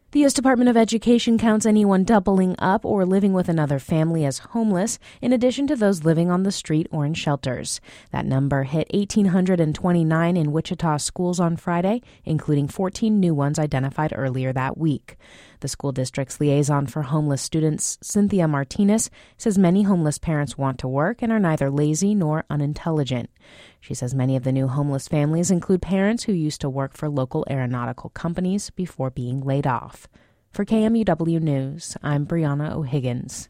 The U.S. Department of Education counts anyone doubling up or living with another family as homeless, in addition to those living on the street or in shelters. That number hit 1,829 in Wichita schools on Friday, including 14 new ones identified earlier that week. The school district's liaison for homeless students, Cynthia Martinez, says many homeless parents want to work and are neither lazy nor unintelligent. She says many of the new homeless families include parents who used to work for local aeronautical companies before being laid off. For KMUW News, I'm Brianna O'Higgins.